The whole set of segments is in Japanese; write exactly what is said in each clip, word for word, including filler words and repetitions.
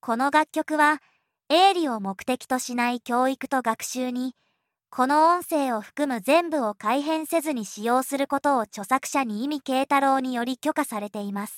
この楽曲は営利を目的としない教育と学習に、この音声を含む全部を改変せずに使用することを著作者に意味慶太郎により許可されています。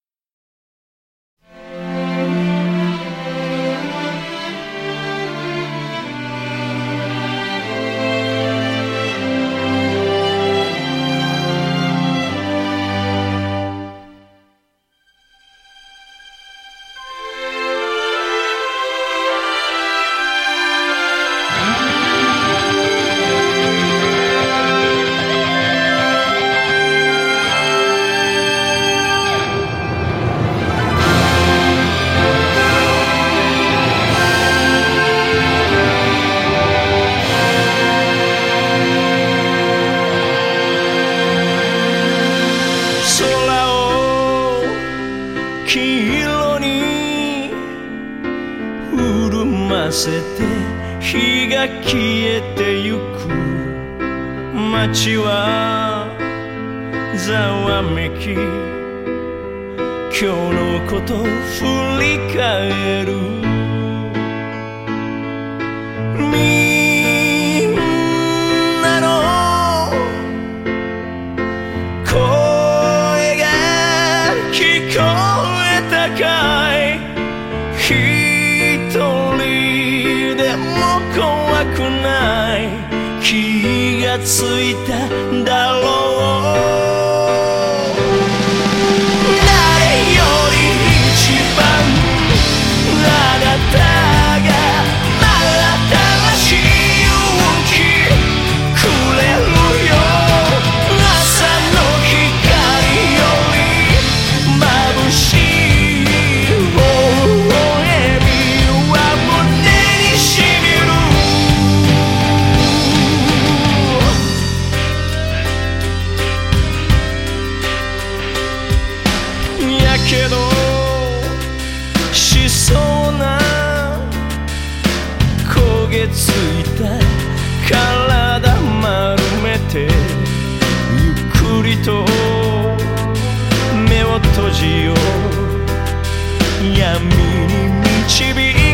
せて日が消えてゆく、街はざわめき、今日のこと振り返る。みんなの声が聞こえたかい、怖くない、気がついたんだろう。誰より一番あなたが真新しい勇気くれるよ。朝の光より眩しい微笑みは胸にしみる。けどしそうな焦げついた体丸めて、ゆっくりと目を閉じよう。闇に導い